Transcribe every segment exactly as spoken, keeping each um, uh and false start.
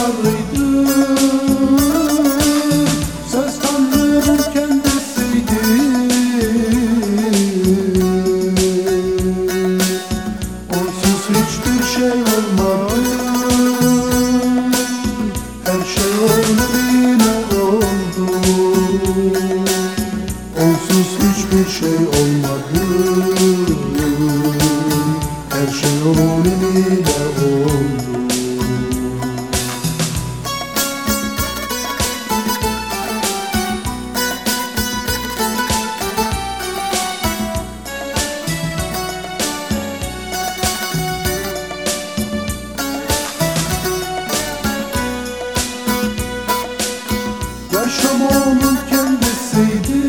tanrıydı, söz Tanrı'nın kendisiydi. Onsuz hiçbir şey olmadı, her şey onun ile oldu. Onsuz hiçbir şey olmadı, her şey onun ile oldu. Yaşam onun kendisiydi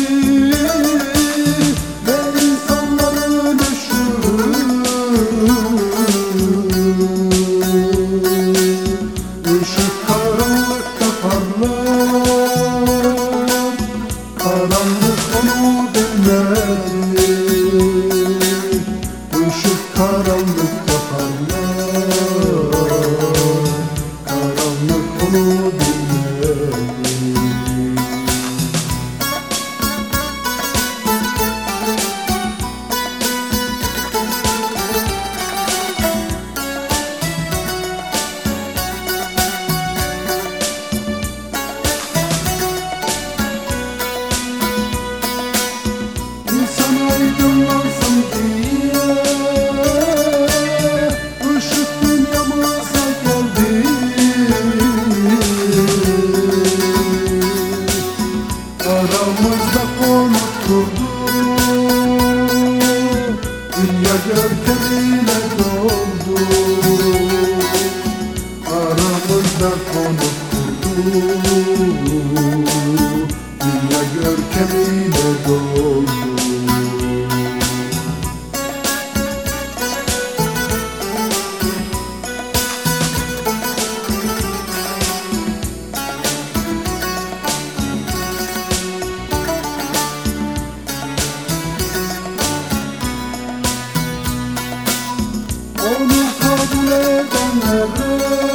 ve insanların ışığı. Işık karanlıkta parlar, karanlık onu dinledi. Işık karanlıkta parlar, karanlık onu dinledi. Aydınlansın diye ışık dünyamıza geldi. Aramızda konuk kurdu, dünya görkemiyle doldu. Aramızda konuk kurdu, dünya görkemiyle doldu. Onu kabul edenlere